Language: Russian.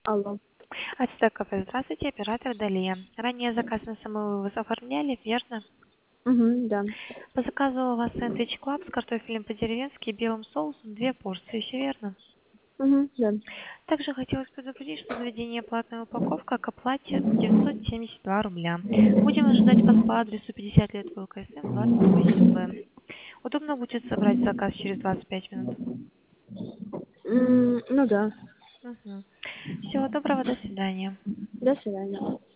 Алло. Ацтек кафе. Здравствуйте, оператор Далия. Ранее заказ на самовывоз оформляли, верно? Угу, да. По заказу у вас сэндвич клаб с картофелем по-деревенски и белым соусом, 2 порции, все верно? Угу, да. Также хотелось предупредить, что заведение платная упаковка к оплате 972 рубля. Будем ожидать вас по адресу 50 лет ВЛКСМ, 28Б. Удобно будет забрать заказ через 25 минут. Ну да. Всего доброго, до свидания. До свидания.